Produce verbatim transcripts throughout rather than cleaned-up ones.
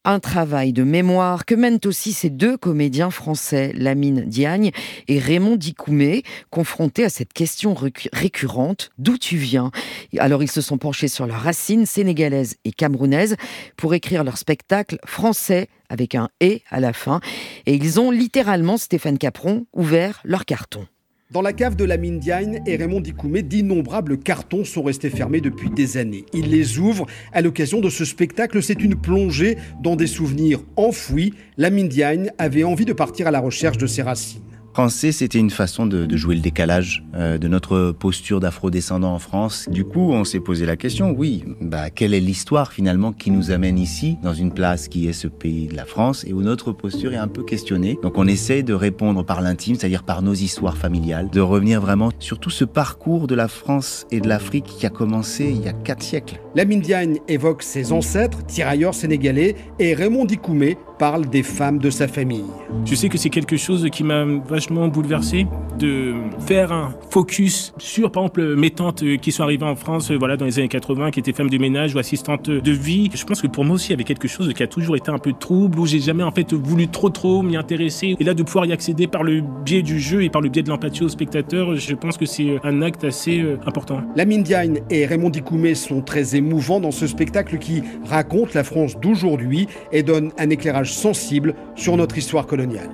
Un travail de mémoire que mènent aussi ces deux comédiens français, Lamine Diagne et Raymond Dicoumet, confrontés à cette question récu- récurrente, d'où tu viens ? Alors ils se sont penchés sur leurs racines sénégalaises et camerounaises pour écrire leur spectacle français avec un « et » à la fin. Et ils ont littéralement, Stéphane Capron, ouvert leur carton. Dans la cave de Lamine Diagne et Raymond Dicoumet, d'innombrables cartons sont restés fermés depuis des années. Ils les ouvrent à l'occasion de ce spectacle. C'est une plongée dans des souvenirs enfouis. Lamine Diagne avait envie de partir à la recherche de ses racines. Français, c'était une façon de, de jouer le décalage euh, de notre posture d'afro-descendant en France. Du coup, on s'est posé la question, oui, bah, quelle est l'histoire finalement qui nous amène ici, dans une place qui est ce pays de la France, et où notre posture est un peu questionnée. Donc on essaie de répondre par l'intime, c'est-à-dire par nos histoires familiales, de revenir vraiment sur tout ce parcours de la France et de l'Afrique qui a commencé il y a quatre siècles. Lamine Diagne évoque ses ancêtres, tirailleurs sénégalais, et Raymond Dicoumet parle des femmes de sa famille. Je sais que c'est quelque chose qui m'a vachement bouleversé, de faire un focus sur, par exemple, mes tantes qui sont arrivées en France voilà, dans les années quatre-vingts, qui étaient femmes de ménage ou assistantes de vie. Je pense que pour moi aussi, il y avait quelque chose qui a toujours été un peu trouble, où j'ai jamais en fait voulu trop trop m'y intéresser. Et là, de pouvoir y accéder par le biais du jeu et par le biais de l'empathie aux spectateurs, je pense que c'est un acte assez euh, important. Lamine Diagne et Raymond Dicoumet sont très émouvants dans ce spectacle qui raconte la France d'aujourd'hui et donne un éclairage sensible sur notre histoire coloniale.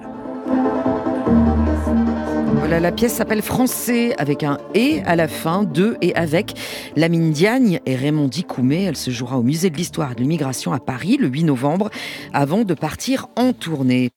Voilà, la pièce s'appelle Français avec un « et » à la fin, de et avec Lamine Diagne et Raymond Dicoumet. Elle se jouera au Musée de l'Histoire et de l'Immigration à Paris le huit novembre avant de partir en tournée.